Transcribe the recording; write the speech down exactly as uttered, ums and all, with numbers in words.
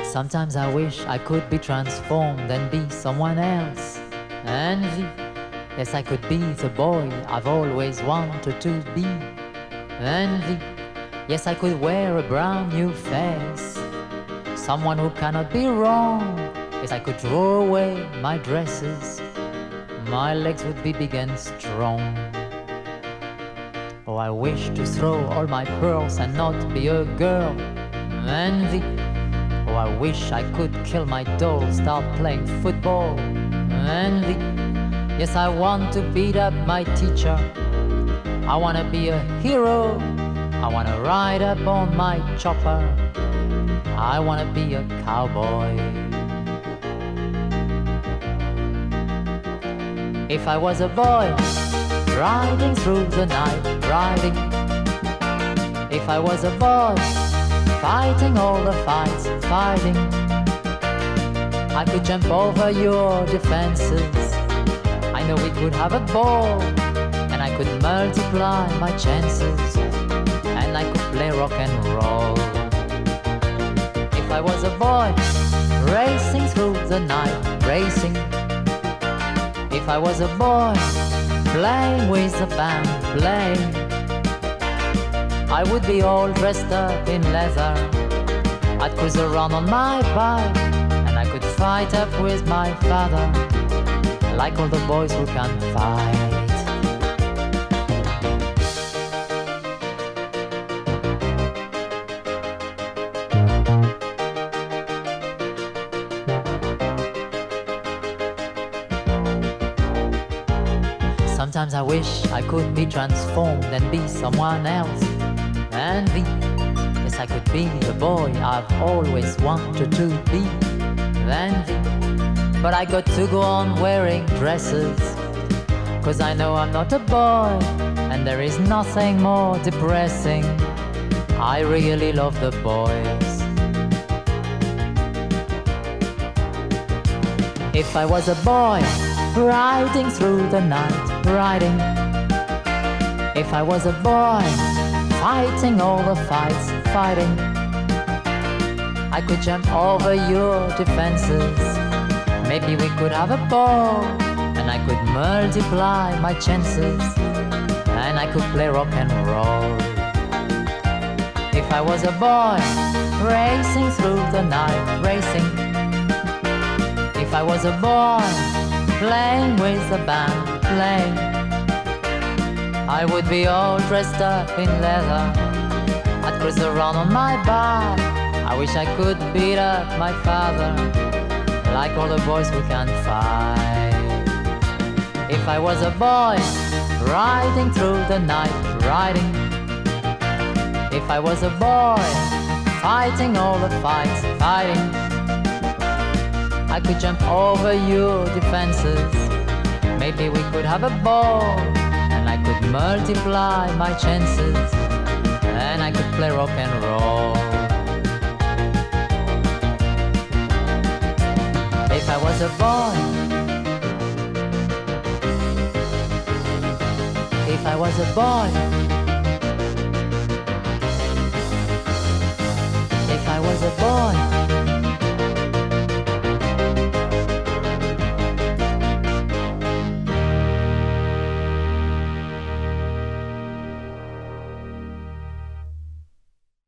Sometimes I wish I could be transformed and be someone else. Envy, yes, I could be the boy I've always wanted to be. Envy, yes, I could wear a brand new face. Someone who cannot be wrong. Yes, I could throw away my dresses. My legs would be big and strong. Oh, I wish to throw all my pearls and not be a girl. Envy, oh, I wish I could kill my doll, start playing football. Envy, yes, I want to beat up my teacher. I want to be a hero. I want to ride up on my chopper. I want to be a cowboy. If I was a boy, riding through the night, riding. If I was a boy, fighting all the fights, fighting. I could jump over your defenses. I know we could have a ball, and I could multiply my chances, and I could play rock and roll. If I was a boy, racing through the night, racing. If I was a boy, playing with the band, playing, I would be all dressed up in leather. I'd cruise around on my bike, and I could fight up with my father, like all the boys who can fight. Sometimes I wish I could be transformed and be someone else. Envy, yes, I could be the boy I've always wanted to be. Envy, but I got to go on wearing dresses, 'cause I know I'm not a boy, and there is nothing more depressing. I really love the boys. If I was a boy, riding through the night, riding. If I was a boy, fighting all the fights, fighting. I could jump over your defenses. Maybe we could have a ball, and I could multiply my chances, and I could play rock and roll. If I was a boy, racing through the night, racing. If I was a boy, playing with the band, playing, I would be all dressed up in leather. I'd cruise around on my bike. I wish I could beat up my father, like all the boys who can fight. If I was a boy, riding through the night, riding. If I was a boy, fighting all the fights, fighting. I could jump over your defenses. Maybe we could have a ball, and I could multiply my chances, and I could play rock and roll. If I was a boy, if I was a boy, if I was a boy,